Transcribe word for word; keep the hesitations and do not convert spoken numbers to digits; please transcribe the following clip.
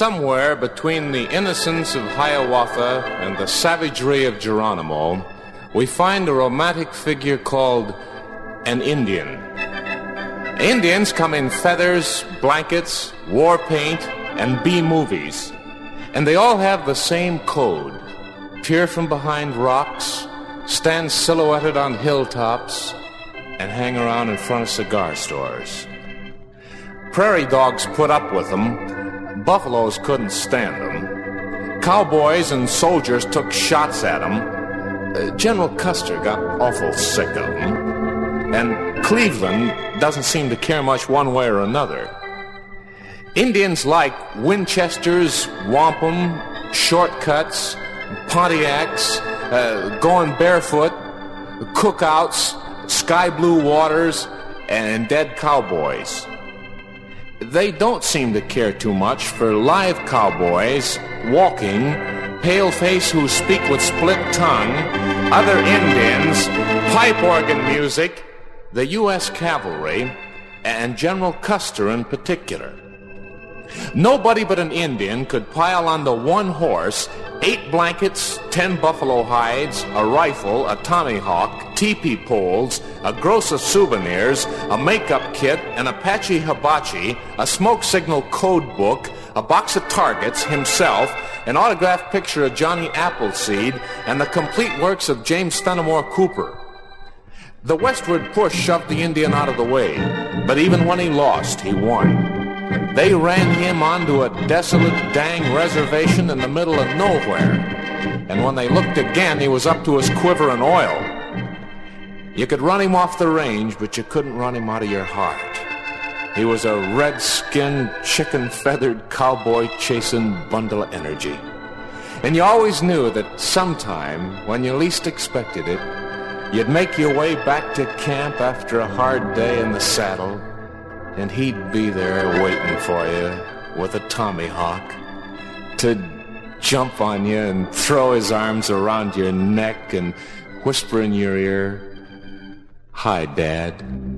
Somewhere between the innocence of Hiawatha and the savagery of Geronimo, we find a romantic figure called an Indian. Indians come in feathers, blankets, war paint, and B-movies. And they all have the same code. Peer from behind rocks, stand silhouetted on hilltops, and hang around in front of cigar stores. Prairie dogs put up with them. Buffaloes couldn't stand them. Cowboys and soldiers took shots at them. Uh, General Custer got awful sick of them. And Cleveland doesn't seem to care much one way or another. Indians like Winchesters, wampum, shortcuts, Pontiacs, uh, going barefoot, cookouts, sky blue waters, and dead cowboys. They don't seem to care too much for live cowboys, walking, pale-face who speak with split tongue, other Indians, pipe organ music, the U S cavalry, and General Custer in particular. Nobody but an Indian could pile onto one horse eight blankets, ten buffalo hides, a rifle, a tomahawk, teepee poles, a gross of souvenirs, a makeup kit, an Apache hibachi, a smoke signal code book, a box of targets, himself, an autographed picture of Johnny Appleseed, and the complete works of James Fenimore Cooper. The westward push shoved the Indian out of the way, but even when he lost, he won. They ran him onto a desolate, dang reservation in the middle of nowhere. And when they looked again, he was up to his quiver in oil. You could run him off the range, but you couldn't run him out of your heart. He was a red-skinned, chicken-feathered, cowboy-chasing bundle of energy. And you always knew that sometime, when you least expected it, you'd make your way back to camp after a hard day in the saddle, and he'd be there waiting for you with a tomahawk to jump on you and throw his arms around your neck and whisper in your ear, "Hi, Dad."